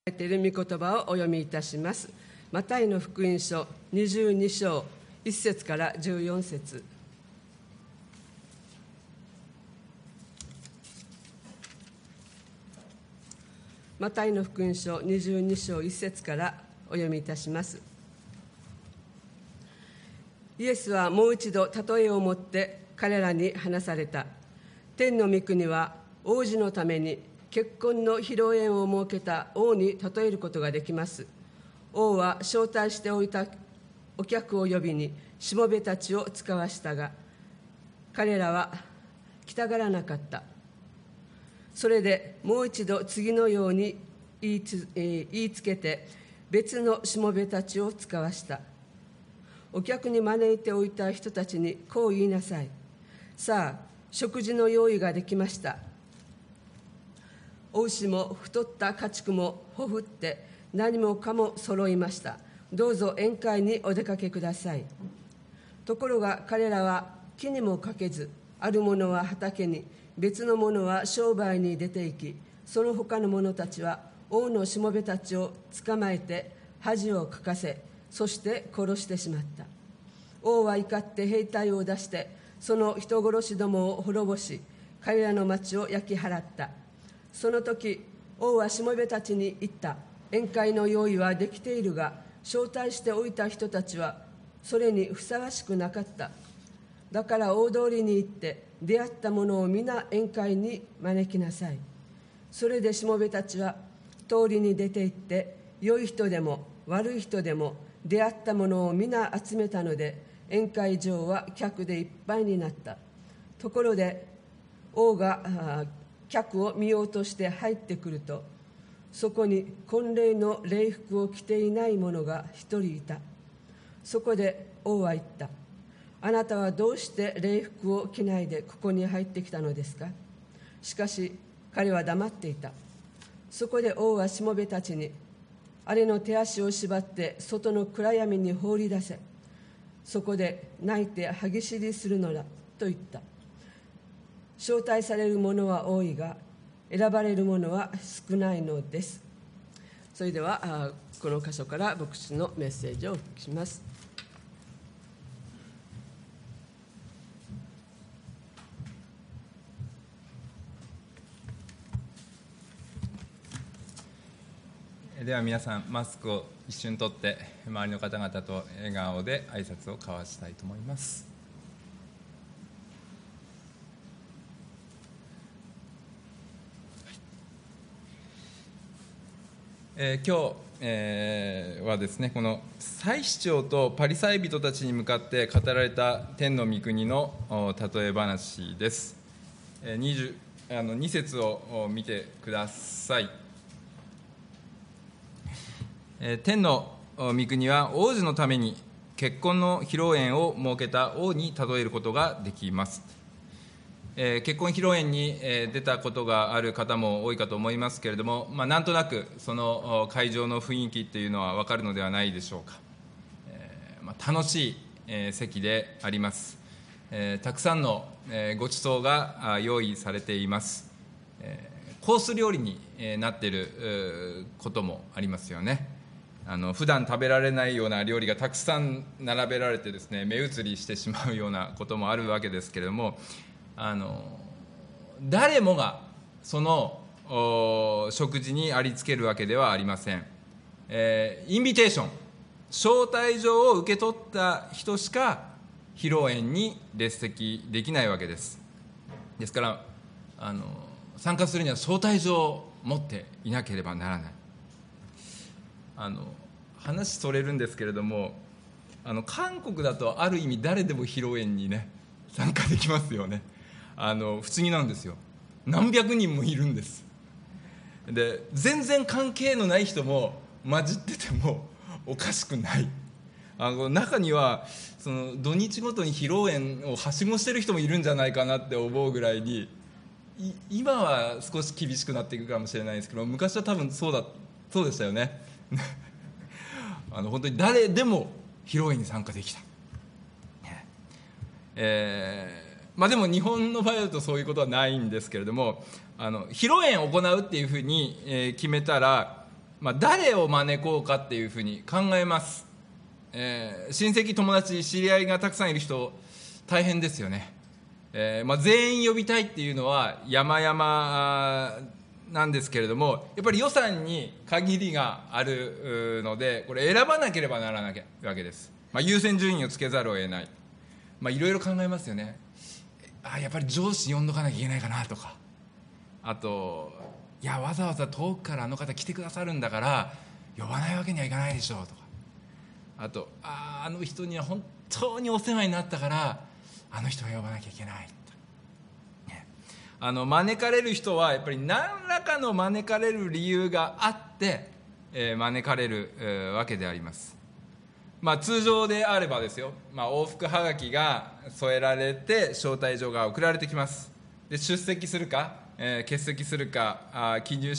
ている御言葉をお読みいたします。マタイの福音書22章1節から14節。マタイの福音書22章1節からお読みいたします。イエスはもう一度例えをもって彼らに話された。天の御国は王子のために結婚の披露宴を設けた王に例えることができます。王は招待しておいたお客を呼びにしもべたちを遣わしたが、彼らは来たがらなかった。それでもう一度次のように言いつけて別のしもべたちを遣わした。お客に招いておいた人たちにこう言いなさい。さあ、食事の用意ができました。お牛も太った家畜もほふって何もかも揃いました。どうぞ宴会にお出かけください。ところが彼らは木にもかけず、ある者は畑に、別の者は商売に出て行き、その他の者たちは王のしもべたちを捕まえて恥をかかせ、そして殺してしまった。王は怒って兵隊を出してその人殺しどもを滅ぼし、彼らの町を焼き払った。その時王はしもべたちに言った。宴会の用意はできているが、招待しておいた人たちはそれにふさわしくなかった。だから大通りに行って出会った者を皆宴会に招きなさい。それでしもべたちは通りに出て行って、良い人でも悪い人でも出会った者を皆集めたので、宴会場は客でいっぱいになった。ところで王が客を見ようとして入ってくると、そこに婚礼の礼服を着ていない者が一人いた。そこで王は言った。あなたはどうして礼服を着ないでここに入ってきたのですか。しかし彼は黙っていた。そこで王はしもべたちに、あれの手足を縛って外の暗闇に放り出せ。そこで泣いて歯ぎしりするのだと言った。招待される者は多いが、選ばれる者は少ないのです。それではこの箇所から牧師のメッセージをお聞きします。 では皆さん、マスクを一瞬取って周りの方々と笑顔で挨拶を交わしたいと思います。今日、はですね、この祭司長とパリサイ人たちに向かって語られた天の御国の例え話です。2節を見てください。天の御国は王子のために結婚の披露宴を設けた王に例えることができます。結婚披露宴に出たことがある方も多いかと思いますけれども、なんとなくその会場の雰囲気というのは分かるのではないでしょうか。楽しい席であります。たくさんのご馳走が用意されています。コース料理になっていることもありますよね。普段食べられないような料理がたくさん並べられてですね、目移りしてしまうようなこともあるわけですけれども、誰もがその食事にありつけるわけではありません。インビテーション、招待状を受け取った人しか披露宴に列席できないわけです。ですから参加するには招待状を持っていなければならない。話それるんですけれども、韓国だとある意味誰でも披露宴にね参加できますよね。不思議なんですよ。何百人もいるんです。で、全然関係のない人も混じっててもおかしくない。中にはその土日ごとに披露宴をはしごしてる人もいるんじゃないかなって思うぐらいに、今は少し厳しくなっていくかもしれないですけど、昔は多分そうでしたよね。本当に誰でも披露宴に参加できた。でも日本の場合だとそういうことはないんですけれども、披露宴を行うっていうふうに決めたら、 誰を招こうかっていうふうに考えます。親戚、友達、知り合いがたくさんいる人大変ですよね。全員呼びたいっていうのは山々なんですけれども、やっぱり予算に限りがあるので、これ選ばなければならないわけです。優先順位をつけざるを得ない。いろいろ考えますよね。やっぱり上司呼んどかなきゃいけないかなとか、あとわざわざ遠くからあの方来てくださるんだから呼ばないわけにはいかないでしょうとか、あとあの人には本当にお世話になったからあの人は呼ばなきゃいけないと、招かれる人はやっぱり何らかの招かれる理由があって、招かれる、わけであります。通常であればですよ、往復はがきが添えられて招待状が送られてきます。で出席するか、欠席するか記入して、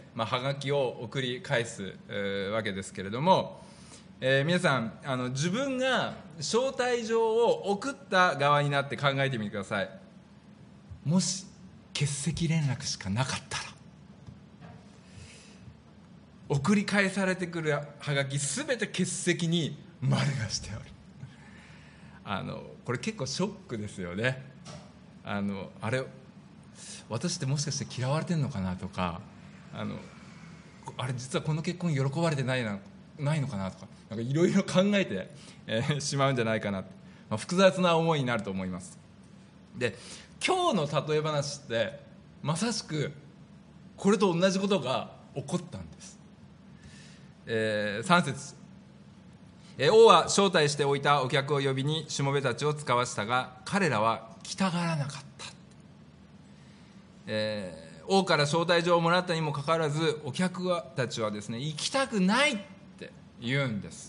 はがきを送り返す、わけですけれども、皆さん自分が招待状を送った側になって考えてみてください。もし欠席連絡しかなかったら、送り返されてくるはがきすべて欠席に丸がしておる。これ結構ショックですよね。あれ私ってもしかして嫌われてんのかなとか、あれ実はこの結婚喜ばれてないのかなとか、いろいろ考えて、しまうんじゃないかな、複雑な思いになると思います。で、今日の例え話ってまさしくこれと同じことが起こったんです。3節、王は招待しておいたお客を呼びにしもべたちを使わしたが彼らは来たがらなかった。王から招待状をもらったにもかかわらずお客たちはですね、行きたくないって言うんです。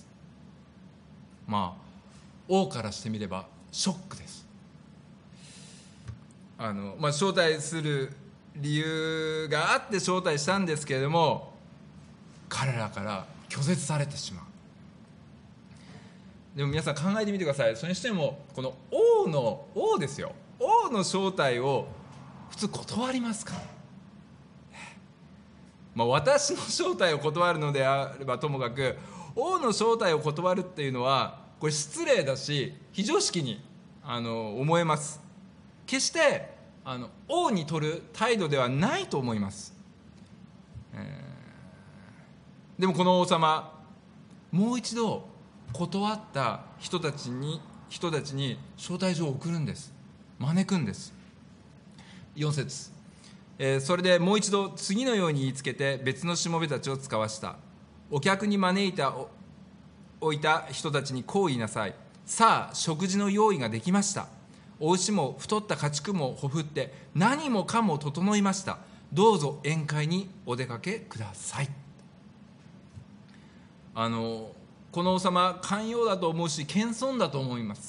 王からしてみればショックです。招待する理由があって招待したんですけれども、彼らから拒絶されてしまう。でも皆さん考えてみてください。それにしてもこの王ですよ、王の招待を普通断りますか？私の招待を断るのであればともかく、王の招待を断るっていうのはこれ失礼だし非常識に思えます。決して王に取る態度ではないと思います。でもこの王様、もう一度断った人たちに招待状を送るんです。招くんです。4節、それでもう一度次のように言いつけて別のしもべたちを使わした。お客に招いたおいた人たちにこう言いなさい。さあ食事の用意ができました。お牛も太った家畜もほふって何もかも整いました。どうぞ宴会にお出かけください。この王様、寛容だと思うし謙遜だと思います。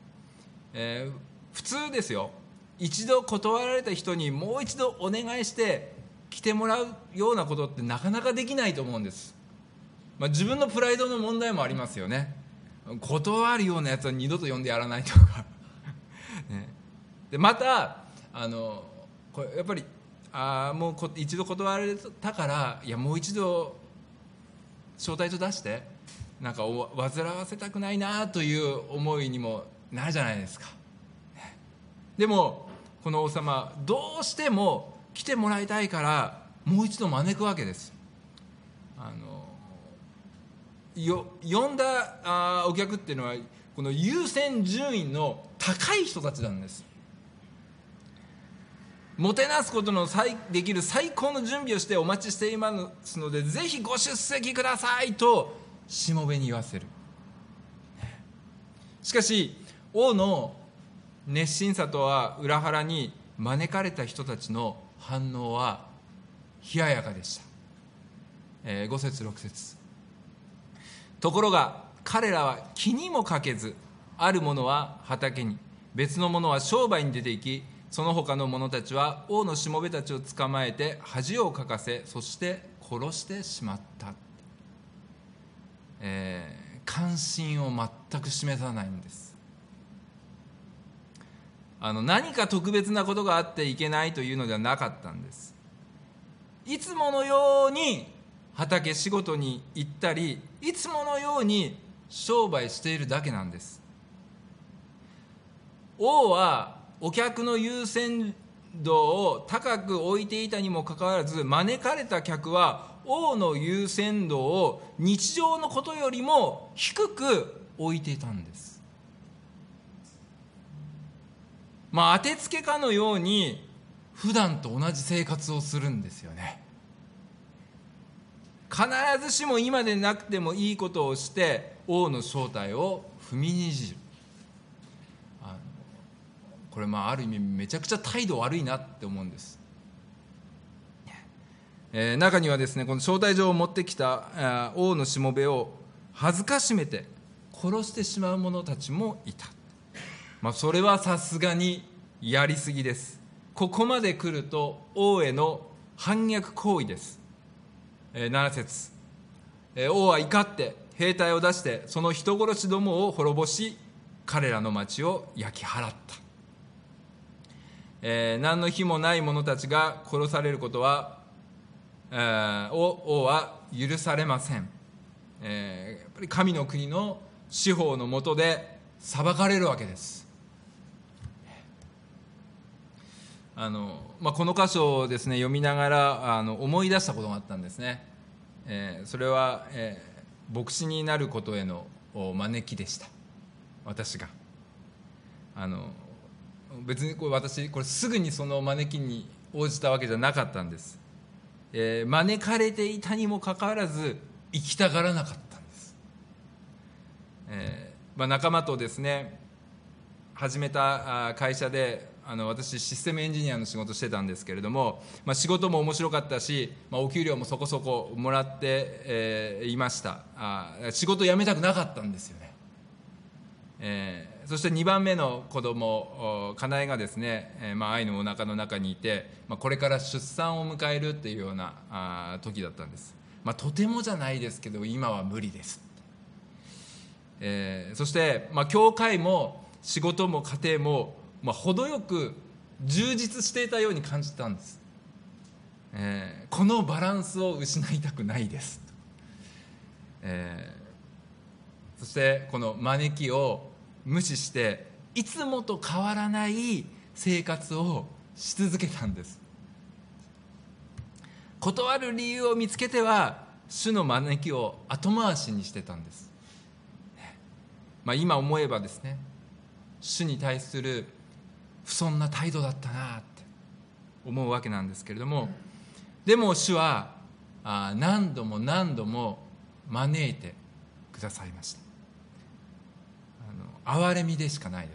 普通ですよ、一度断られた人にもう一度お願いして来てもらうようなことってなかなかできないと思うんです。自分のプライドの問題もありますよね。断るようなやつは二度と呼んでやらないとかね、でまたこれやっぱりもう一度断られたから、もう一度招待状出して煩わせたくないなという思いにもなるじゃないですか。でもこの王様、どうしても来てもらいたいからもう一度招くわけです。呼んだお客っていうのはこの優先順位の高い人たちなんです。もてなすことのできる最高の準備をしてお待ちしていますので、ぜひご出席くださいとしもべに言わせる。しかし王の熱心さとは裏腹に招かれた人たちの反応は冷ややかでした。5節6節、ところが彼らは気にもかけず、ある者は畑に、別の者は商売に出て行き、その他の者たちは王のしもべたちを捕まえて恥をかかせ、そして殺してしまった。関心を全く示さないんです。何か特別なことがあっていけないというのではなかったんです。いつものように畑仕事に行ったり、いつものように商売しているだけなんです。王はお客の優先度を高く置いていたにもかかわらず、招かれた客は王の優先度を日常のことよりも低く置いていたんです。当てつけかのように普段と同じ生活をするんですよね。必ずしも今でなくてもいいことをして王の正体を踏みにじる。これある意味めちゃくちゃ態度悪いなって思うんです。中にはですね、この招待状を持ってきた王のしもべを恥ずかしめて殺してしまう者たちもいた。それはさすがにやりすぎです。ここまで来ると王への反逆行為です。7節、王は怒って兵隊を出してその人殺しどもを滅ぼし、彼らの町を焼き払った。何の日もない者たちが殺されることは、王は許されません。やっぱり神の国の司法の下で裁かれるわけです。この箇所をですね読みながら思い出したことがあったんですね。それは、牧師になることへの招きでした。私が別に私これすぐにその招きに応じたわけじゃなかったんです。招かれていたにもかかわらず行きたがらなかったんです。仲間とですね始めた会社で私システムエンジニアの仕事してたんですけれども、仕事も面白かったし、お給料もそこそこもらって、いました。仕事辞めたくなかったんですよね。そして2番目の子供かなえがですね、愛のお腹の中にいて、これから出産を迎えるっていうような時だったんです。とてもじゃないですけど今は無理です。そして、教会も仕事も家庭も程よく充実していたように感じたんです。このバランスを失いたくないです。そしてこの招きを無視していつもと変わらない生活をし続けたんです。断る理由を見つけては主の招きを後回しにしてたんです。今思えばですね、主に対する不遜な態度だったなって思うわけなんですけれども、でも主は何度も何度も招いてくださいました。憐れみでしかないです。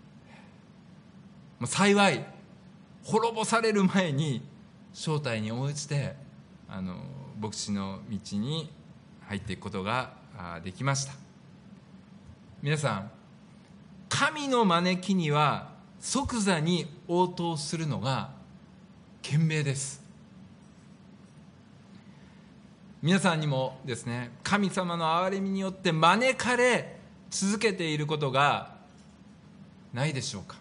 幸い滅ぼされる前に招待に応じて牧師の道に入っていくことができました。皆さん、神の招きには即座に応答するのが賢明です。皆さんにもですね、神様の憐れみによって招かれ続けていることがないでしょうか。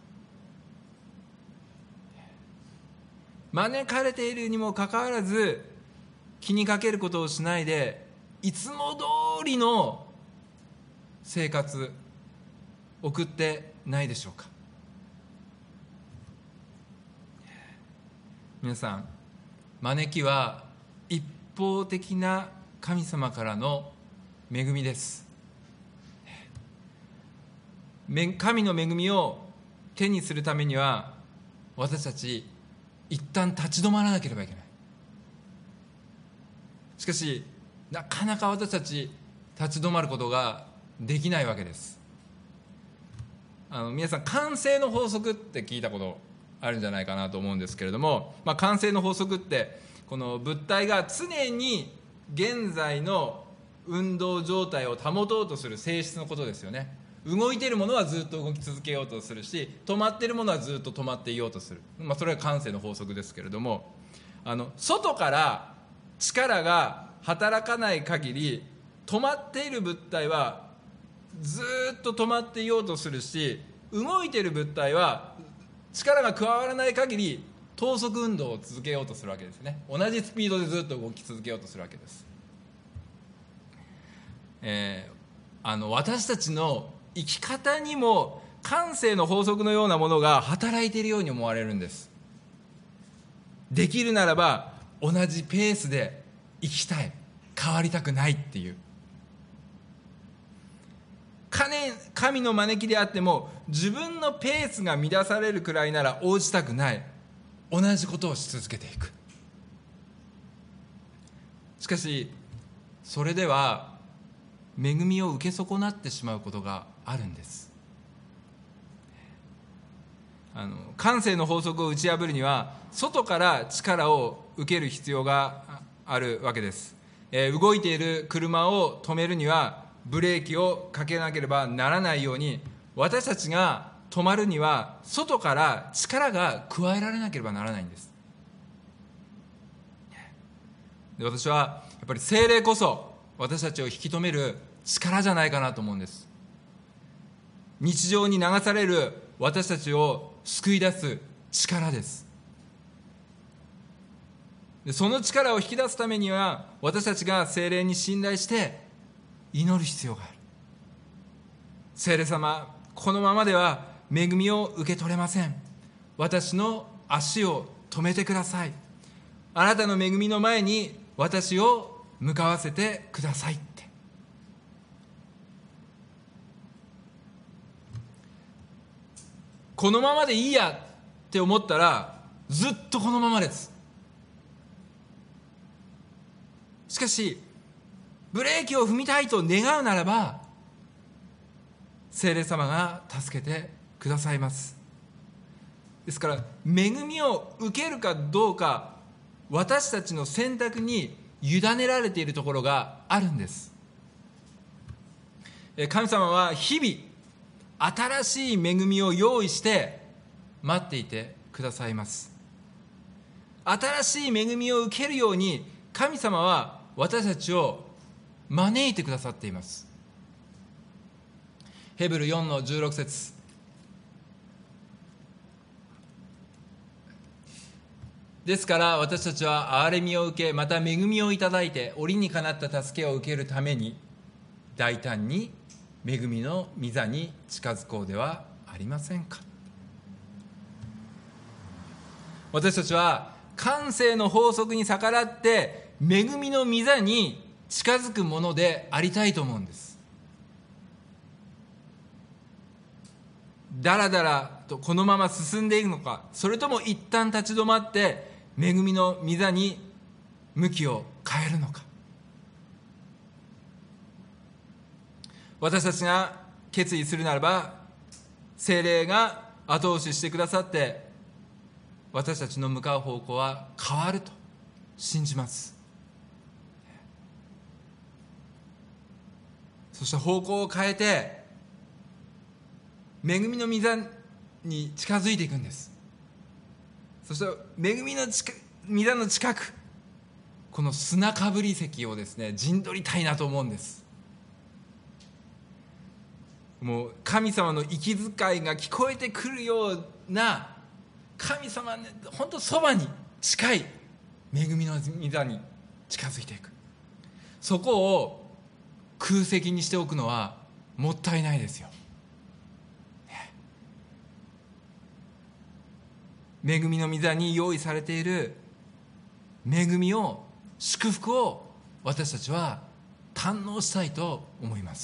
招かれているにもかかわらず気にかけることをしないでいつも通りの生活送ってないでしょうか。皆さん、招きは一方的な神様からの恵みです。神の恵みを手にするためには私たち一旦立ち止まらなければいけない。しかしなかなか私たち立ち止まることができないわけです。皆さん、慣性の法則って聞いたことあるんじゃないかなと思うんですけれども、慣性の法則ってこの物体が常に現在の運動状態を保とうとする性質のことですよね。動いているものはずっと動き続けようとするし、止まっているものはずっと止まっていようとする、それが慣性の法則ですけれども、外から力が働かない限り止まっている物体はずっと止まっていようとするし、動いている物体は力が加わらない限り等速運動を続けようとするわけですね。同じスピードでずっと動き続けようとするわけです。私たちの生き方にも慣性の法則のようなものが働いているように思われるんです。できるならば同じペースで生きたい、変わりたくないっていう、神の招きであっても自分のペースが乱されるくらいなら応じたくない、同じことをし続けていく。しかしそれでは恵みを受け損なってしまうことがあるんです。慣性の法則を打ち破るには外から力を受ける必要があるわけです。動いている車を止めるにはブレーキをかけなければならないように、私たちが止まるには外から力が加えられなければならないんです。で、私はやっぱり聖霊こそ私たちを引き止める力じゃないかなと思うんです。日常に流される私たちを救い出す力です。で、その力を引き出すためには私たちが聖霊に信頼して祈る必要がある。聖霊様、このままでは恵みを受け取れません。私の足を止めてください。あなたの恵みの前に私を向かわせてくださいって。このままでいいやって思ったらずっとこのままです。しかしブレーキを踏みたいと願うならば聖霊様が助けてくださいます。ですから恵みを受けるかどうか、私たちの選択に委ねられているところがあるんです。神様は日々新しい恵みを用意して待っていてくださいます。新しい恵みを受けるように神様は私たちを招いてくださっています。ヘブル4の16節。ですから私たちは憐れみを受け、また恵みをいただいて折にかなった助けを受けるために大胆に恵みの御座に近づこうではありませんか。私たちは慣性の法則に逆らって恵みの御座に近づくものでありたいと思うんです。だらだらとこのまま進んでいくのか、それとも一旦立ち止まって恵みの御座に向きを変えるのか。私たちが決意するならば聖霊が後押ししてくださって私たちの向かう方向は変わると信じます。そして方向を変えて恵みの御座に近づいていくんです。そして恵みの御座の近く、この砂かぶり石をですね陣取りたいなと思うんです。もう神様の息遣いが聞こえてくるような、神様ね、本当そばに近い恵みの御座に近づいていく。そこを空席にしておくのはもったいないですよ。恵みの御座に用意されている恵みを、祝福を私たちは堪能したいと思います。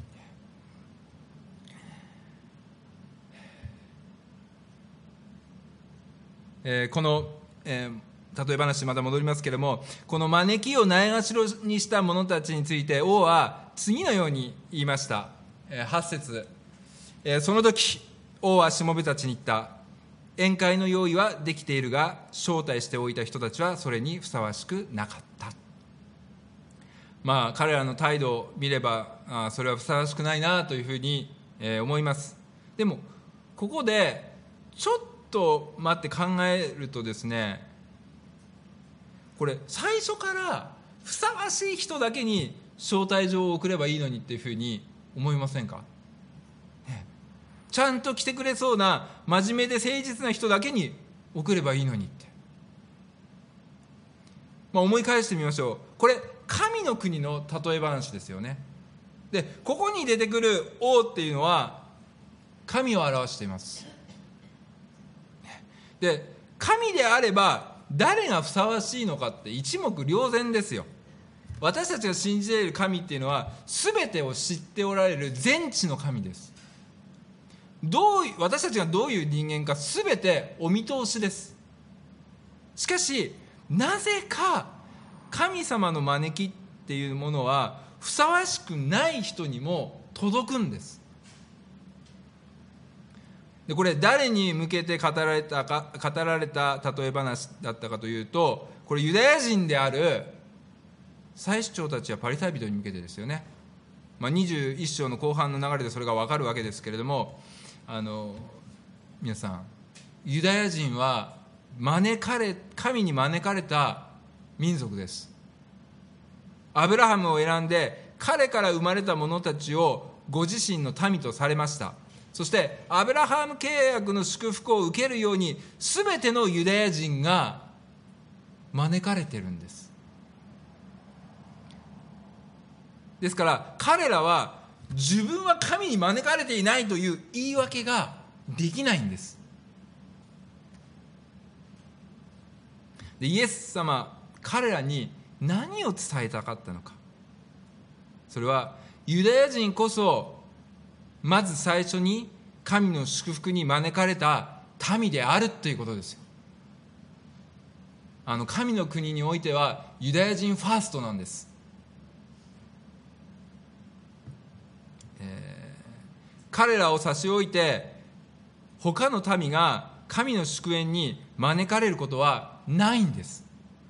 この、例え話また戻りますけれども、この招きをないがしろにした者たちについて王は次のように言いました。8節、その時王はしもべたちに言った。宴会の用意はできているが招待しておいた人たちはそれにふさわしくなかった。彼らの態度を見ればそれはふさわしくないなというふうに思います。でもここでちょっと待って考えるとですね、これ最初からふさわしい人だけに招待状を送ればいいのにっていうふうに思いませんか。ちゃんと来てくれそうな真面目で誠実な人だけに送ればいいのにって、思い返してみましょう。これ神の国の例え話ですよね。でここに出てくる王っていうのは神を表しています。で神であれば誰がふさわしいのかって一目瞭然ですよ。私たちが信じている神っていうのは全てを知っておられる全知の神です。私たちがどういう人間か全てお見通しです。しかしなぜか神様の招きっていうものはふさわしくない人にも届くんです。でこれ誰に向けて語られた例え話だったかというと、これユダヤ人である祭司長たちやパリサイ人に向けてですよね。21章の後半の流れでそれが分かるわけですけれども、皆さんユダヤ人は神に招かれた民族です。アブラハムを選んで彼から生まれた者たちをご自身の民とされました。そしてアブラハム契約の祝福を受けるように全てのユダヤ人が招かれてるんです。ですから彼らは自分は神に招かれていないという言い訳ができないんです。でイエス様、彼らに何を伝えたかったのか。それはユダヤ人こそまず最初に神の祝福に招かれた民であるということですよ。神の国においてはユダヤ人ファーストなんです。彼らを差し置いて他の民が神の祝宴に招かれることはないんです。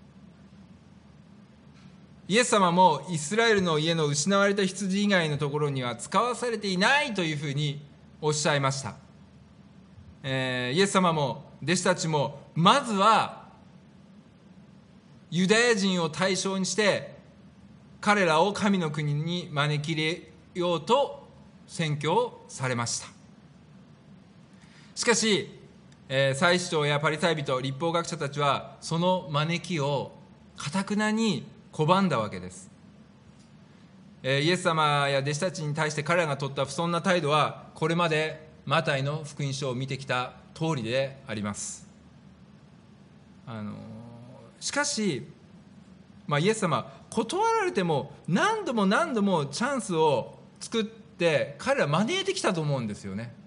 イエス様もイスラエルの家の失われた羊以外のところには使わされていないというふうにおっしゃいました。イエス様も弟子たちもまずはユダヤ人を対象にして彼らを神の国に招き入れようと宣教されました。しかし、祭司長やパリサイ人、律法学者たちはその招きを頑なに拒んだわけです。イエス様や弟子たちに対して彼らが取った不遜な態度はこれまでマタイの福音書を見てきた通りであります。しかし、イエス様断られても何度も何度もチャンスを作って彼ら招いてきたと思うんですよね。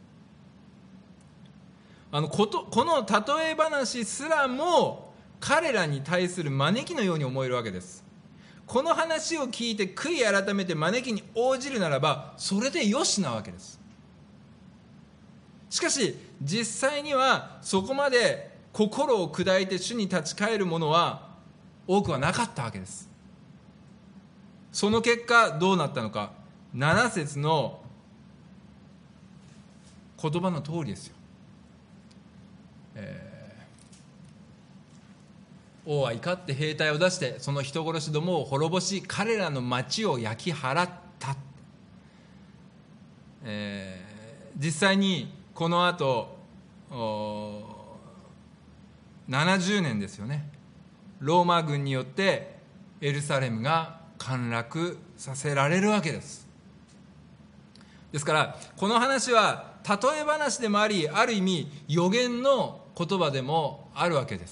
この例え話すらも彼らに対する招きのように思えるわけです。この話を聞いて悔い改めて招きに応じるならばそれでよしなわけです。しかし実際にはそこまで心を砕いて主に立ち返るものは多くはなかったわけです。その結果どうなったのか、7節の言葉の通りですよ。王は怒って兵隊を出してその人殺しどもを滅ぼし彼らの町を焼き払った。実際にこのあと70年ですよね、ローマ軍によってエルサレムが陥落させられるわけです。ですからこの話は例え話でもあり、ある意味予言の言葉でもあるわけです。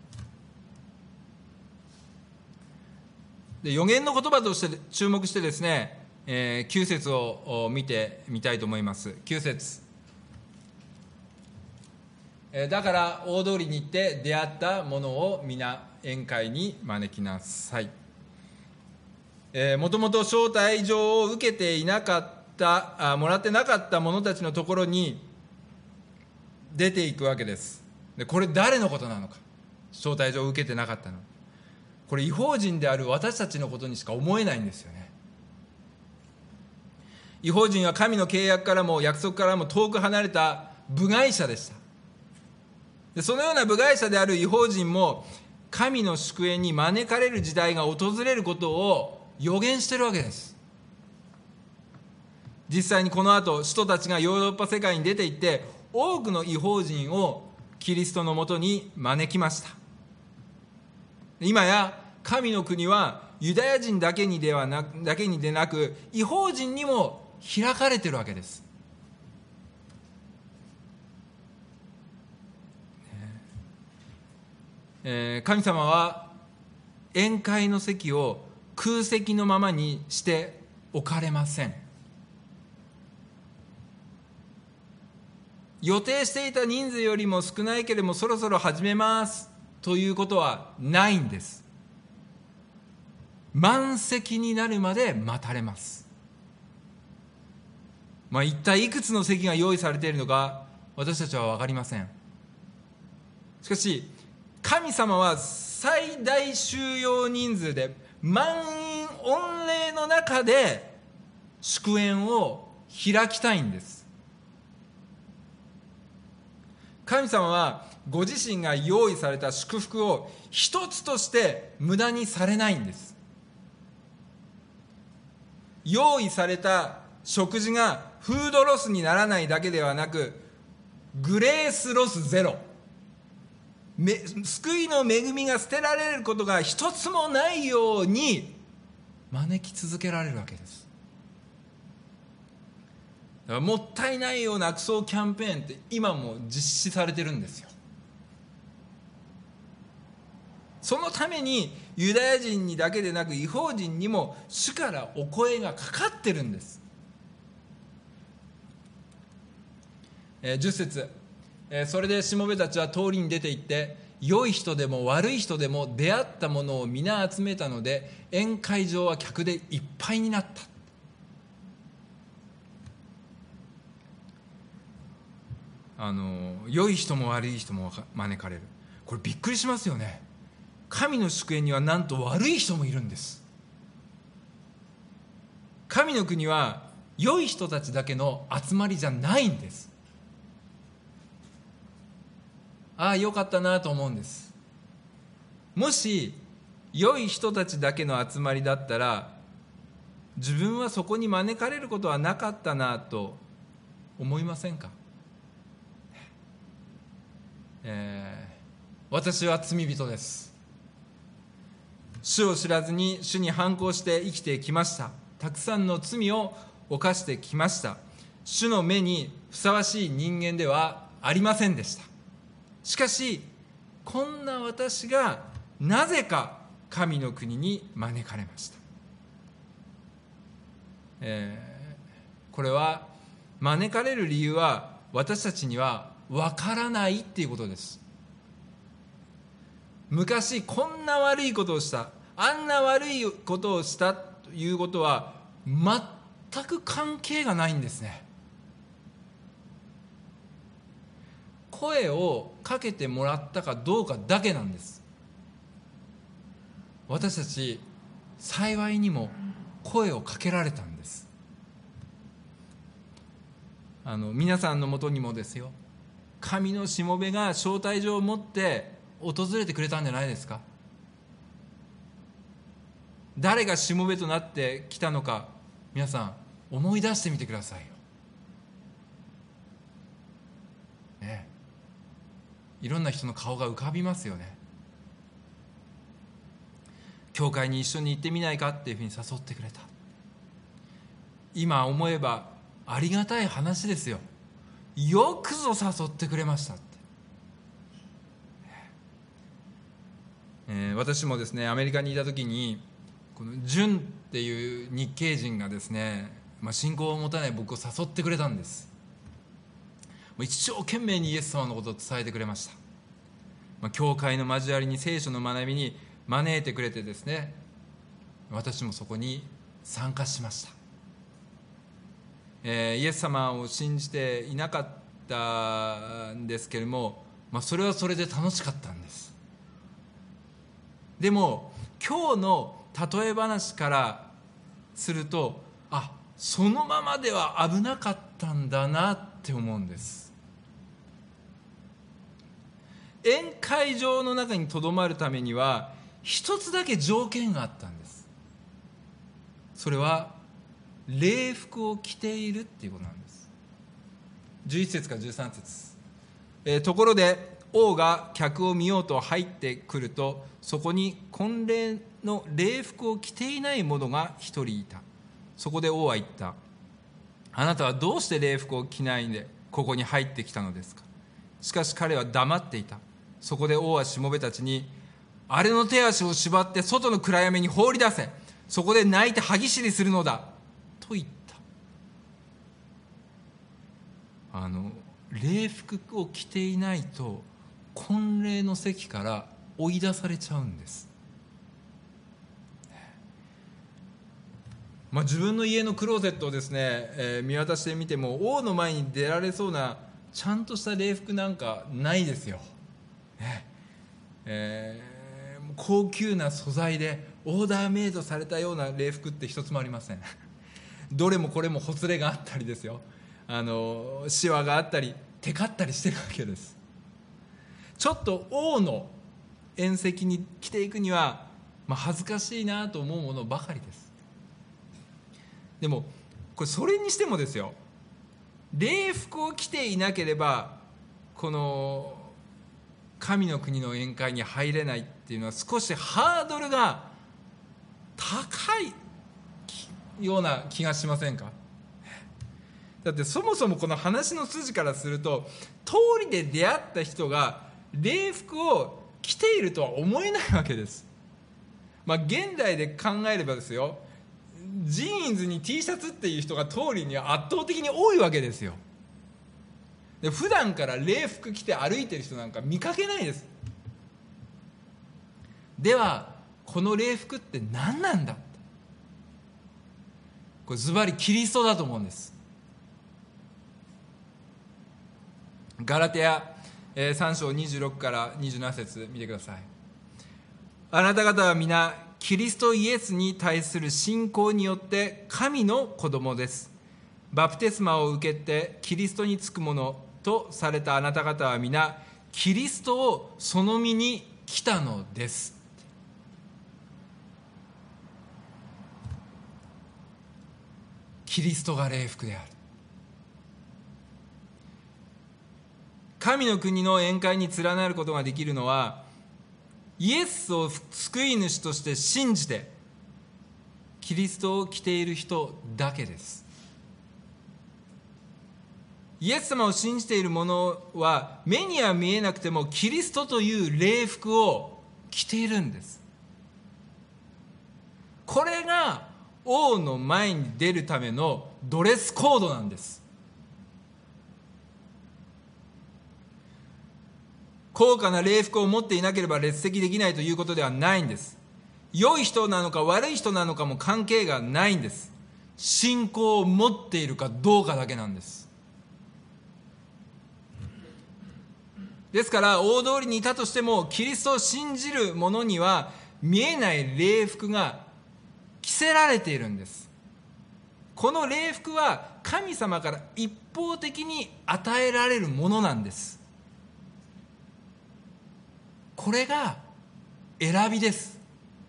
で予言の言葉として注目してですね、9節を見てみたいと思います。9節、だから大通りに行って出会った者を皆宴会に招きなさい。もともと招待状を受けていなかったもらってなかった者たちのところに出ていくわけです。でこれ誰のことなのか、招待状を受けてなかったの、これ異邦人である私たちのことにしか思えないんですよね。異邦人は神の契約からも約束からも遠く離れた部外者でした。でそのような部外者である異邦人も神の祝宴に招かれる時代が訪れることを予言しているわけです。実際にこの後使徒たちがヨーロッパ世界に出て行って多くの異邦人をキリストのもとに招きました。今や神の国はユダヤ人だけにでなく、異邦人にも開かれているわけです。神様は宴会の席を空席のままにしておかれません。予定していた人数よりも少ないけれどもそろそろ始めますということはないんです。満席になるまで待たれます。一体いくつの席が用意されているのか私たちは分かりません。しかし神様は最大収容人数で満員御礼の中で祝宴を開きたいんです。神様はご自身が用意された祝福を一つとして無駄にされないんです。用意された食事がフードロスにならないだけではなく、グレースロスゼロ、救いの恵みが捨てられることが一つもないように招き続けられるわけです。だからもったいないような悪送キャンペーンって今も実施されてるんですよ。そのためにユダヤ人にだけでなく異邦人にも主からお声がかかってるんです。10節、それでしもべたちは通りに出て行って、良い人でも悪い人でも出会ったものを皆集めたので、宴会場は客でいっぱいになった。良い人も悪い人も招かれる。これびっくりしますよね。神の祝宴にはなんと悪い人もいるんです。神の国は良い人たちだけの集まりじゃないんです。良かったなと思うんです。もし良い人たちだけの集まりだったら、自分はそこに招かれることはなかったなと思いませんか？私は罪人です。主を知らずに主に反抗して生きてきました。たくさんの罪を犯してきました。主の目にふさわしい人間ではありませんでした。しかしこんな私がなぜか神の国に招かれました。これは招かれる理由は私たちにはわからないっていうことです。昔こんな悪いことをした、あんな悪いことをしたということは全く関係がないんですね。声をかけてもらったかどうかだけなんです。私たち幸いにも声をかけられたんです。皆さんのもとにもですよ、神のしもべが招待状を持って訪れてくれたんじゃないですか。誰がしもべとなってきたのか、皆さん思い出してみてくださいよ、いろんな人の顔が浮かびますよね。教会に一緒に行ってみないかっていうふうに誘ってくれた。今思えばありがたい話ですよ。よくぞ誘ってくれましたって。私もですね、アメリカにいた時にこのジュンっていう日系人がですね、信仰を持たない僕を誘ってくれたんです。一生懸命にイエス様のことを伝えてくれました。教会の交わりに、聖書の学びに招いてくれてですね、私もそこに参加しました。イエス様を信じていなかったんですけれども、それはそれで楽しかったんです。でも今日の例え話からすると、そのままでは危なかったんだなって思うんです。宴会場の中にとどまるためには一つだけ条件があったんです。それは礼服を着ているっていうことなんです。11節から13節、ところで王が客を見ようと入ってくると、そこに婚礼の礼服を着ていない者が一人いた。そこで王は言った。あなたはどうして礼服を着ないでここに入ってきたのですか。しかし彼は黙っていた。そこで王はしもべたちに、あれの手足を縛って外の暗闇に放り出せ。そこで泣いて歯ぎしりするのだ。と言った。礼服を着ていないと婚礼の席から追い出されちゃうんです。自分の家のクローゼットをですね、見渡してみても王の前に出られそうなちゃんとした礼服なんかないですよ。高級な素材でオーダーメイドされたような礼服って一つもありません。どれもこれもほつれがあったりですよ、シワがあったりテカったりしてるわけです。ちょっと王の宴席に着ていくには、恥ずかしいなと思うものばかりです。でもこれそれにしてもですよ、礼服を着ていなければこの神の国の宴会に入れないっていうのは少しハードルが高いような気がしませんか。だってそもそもこの話の筋からすると、通りで出会った人が礼服を着ているとは思えないわけです。現代で考えればですよ、ジーンズに T シャツっていう人が通りには圧倒的に多いわけですよ。で普段から礼服着て歩いてる人なんか見かけないです。ではこの礼服って何なんだ。これズバリキリストだと思うんです。ガラテヤ3章26から27節見てください。あなた方は皆キリストイエスに対する信仰によって神の子供です。バプテスマを受けてキリストにつくものとされたあなた方は皆キリストをその身に来たのです。キリストが礼服である。神の国の宴会に連なることができるのは、イエスを救い主として信じてキリストを着ている人だけです。イエス様を信じている者は目には見えなくてもキリストという礼服を着ているんです。これが王の前に出るためのドレスコードなんです。高価な礼服を持っていなければ列席できないということではないんです。良い人なのか悪い人なのかも関係がないんです。信仰を持っているかどうかだけなんです。ですから大通りにいたとしてもキリストを信じる者には見えない礼服が着せられているんです。この礼服は神様から一方的に与えられるものなんです。これが選びです。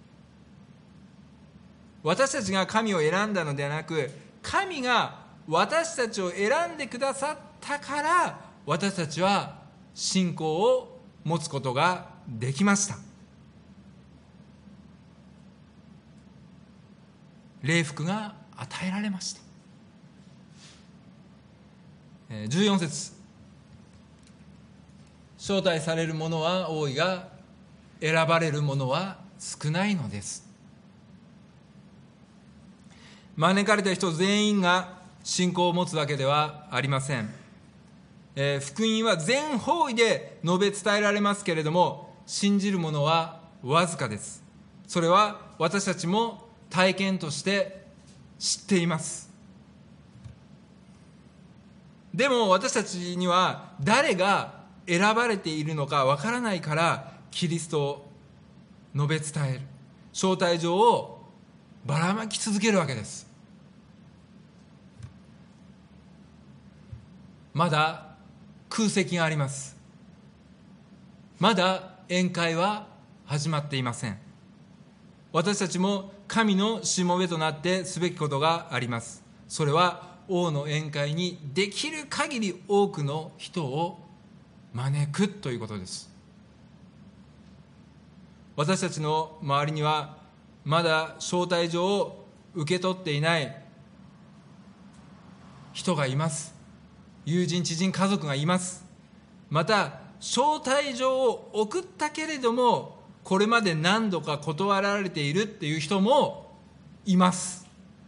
私たちが神を選んだのではなく、神が私たちを選んでくださったから私たちは信仰を持つことができました。礼服が与えられました。14節、招待される者は多いが選ばれる者は少ないのです。招かれた人全員が信仰を持つわけではありません。福音は全方位で述べ伝えられますけれども、信じる者はわずかです。それは私たちも体験として知っています。でも私たちには誰が選ばれているのかわからないから、キリストを述べ伝える招待状をばらまき続けるわけです。まだ空席があります。まだ宴会は始まっていません。私たちも神のしもべとなってすべきことがあります。それは王の宴会にできる限り多くの人を招くということです。私たちの周りにはまだ招待状を受け取っていない人がいます。友人、知人、家族がいます。また招待状を送ったけれどもこれまで何度か断られているっていう人もいます。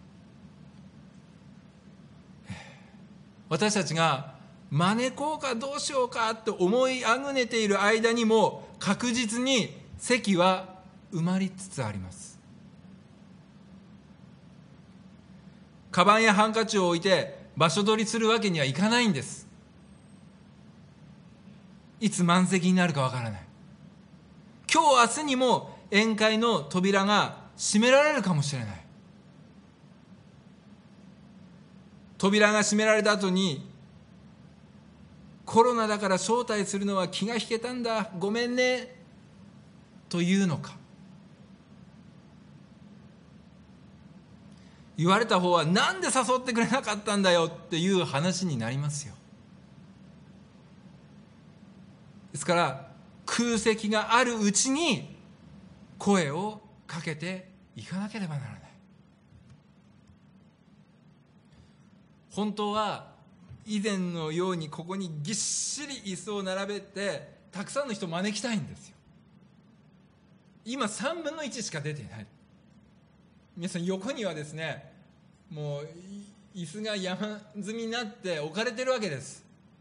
私たちが招こうかどうしようかと思いあぐねている間にも確実に席は埋まりつつあります。カバンやハンカチを置いて場所取りするわけにはいかないんです。いつ満席になるかわからない。今日明日にも宴会の扉が閉められるかもしれない。扉が閉められた後にコロナだから招待するのは気が引けたんだ、ごめんねというのか、言われた方はなんで誘ってくれなかったんだよっていう話になりますよ。ですから空席があるうちに声をかけていかなければならない。本当は以前のようにここにぎっしり椅子を並べてたくさんの人を招きたいんですよ。今3分の1しか出ていない。皆さん横にはですね、もう椅子が山積みになって置かれているわけです。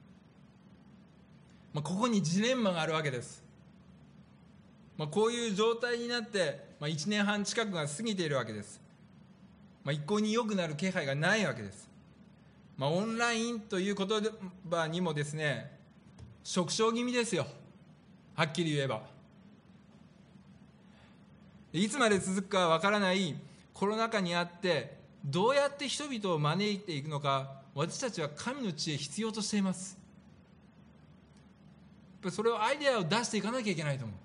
ここにジレンマがあるわけです。こういう状態になって1年半近くが過ぎているわけです。一向に良くなる気配がないわけです。オンラインという言葉にもですね、縮小気味ですよ、はっきり言えば。いつまで続くかわからないコロナ禍にあってどうやって人々を招いていくのか、私たちは神の知恵必要としています。それをアイデアを出していかなきゃいけないと思う。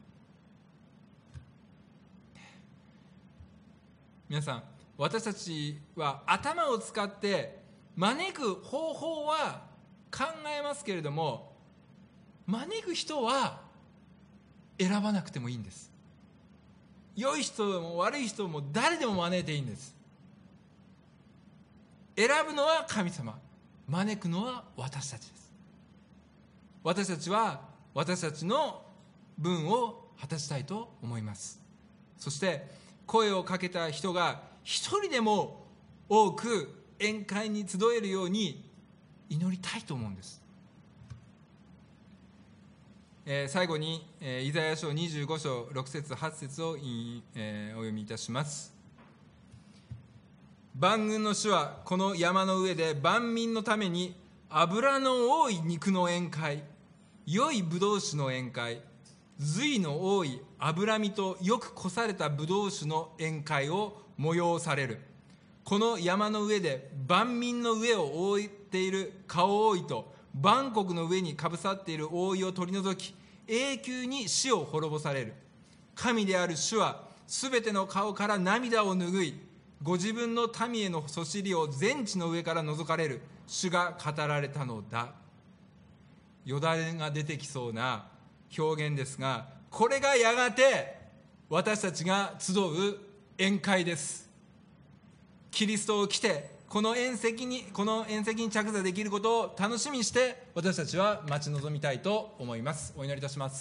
皆さん、私たちは頭を使って招く方法は考えますけれども、招く人は選ばなくてもいいんです。良い人も悪い人も誰でも招いていいんです。選ぶのは神様、招くのは私たちです。私たちは私たちの分を果たしたいと思います。そして声をかけた人が一人でも多く宴会に集えるように祈りたいと思うんです。最後にイザヤ書25章6節8節をお読みいたします。万軍の主はこの山の上で万民のために脂の多い肉の宴会、良いブドウ酒の宴会、髄の多い脂身とよくこされたブドウ酒の宴会を催される。この山の上で万民の上を覆っている顔覆いと万国の上にかぶさっている覆いを取り除き、永久に死を滅ぼされる。神である主はすべての顔から涙を拭い、ご自分の民へのそしりを全地の上から除かれる。主が語られたのだ。よだれが出てきそうな表現ですが、これがやがて私たちが集う宴会です。キリストを来てこの宴席に着座できることを楽しみにして私たちは待ち望みたいと思います。お祈りいたします。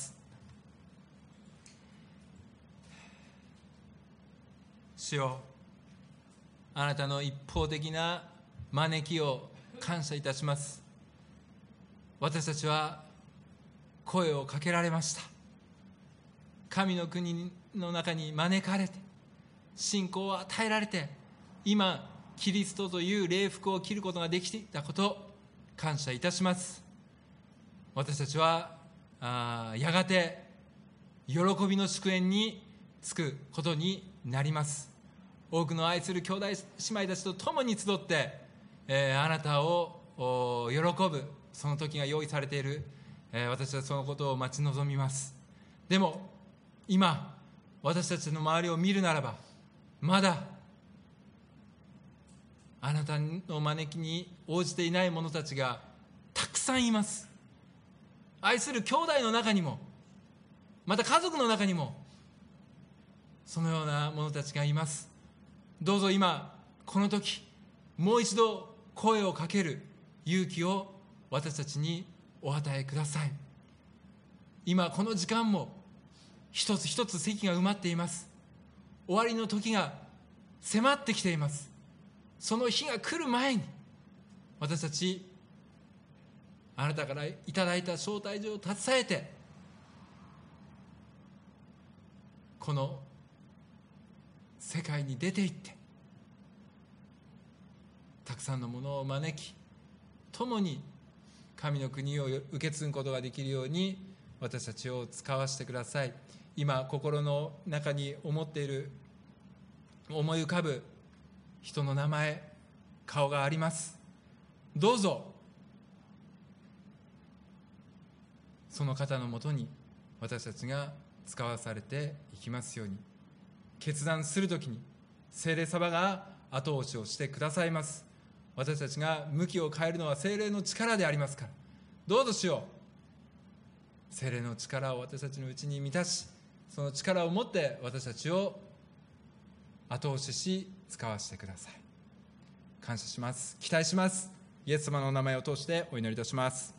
主よ、あなたの一方的な招きを感謝いたします。私たちは声をかけられました。神の国の中に招かれて、信仰を与えられて、今キリストという礼服を着ることができていたことを感謝いたします。私たちはやがて喜びの祝宴に着くことになります。多くの愛する兄弟姉妹たちと共に集って、あなたを喜ぶその時が用意されている。私はそのことを待ち望みます。でも今私たちの周りを見るならば、まだあなたの招きに応じていない者たちがたくさんいます。 愛する兄弟の中にも、また家族の中にもそのような者たちがいます。どうぞ今この時、もう一度声をかける勇気を私たちにお与えください。今この時間も一つ一つ席が埋まっています。終わりの時が迫ってきています。その日が来る前に、私たちあなたからいただいた招待状を携えて、この世界に出て行って、たくさんのものを招き、共に神の国を受け継ぐことができるように私たちを使わせてください。今心の中に思っている、思い浮かぶ人の名前、顔があります。どうぞその方のもとに私たちが使わされていきますように。決断するときに聖霊様が後押しをしてくださいます。私たちが向きを変えるのは聖霊の力でありますから、どうぞ主よ、聖霊の力を私たちのうちに満たし、その力を持って私たちを後押しし使わせてください。感謝します。期待します。イエス様のお名前を通してお祈りいたします。